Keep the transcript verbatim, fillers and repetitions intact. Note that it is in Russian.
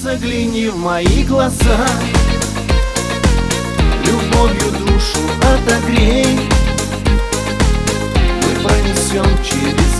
Загляни в мои глаза, любовью душу отогрей. Мы пронесем через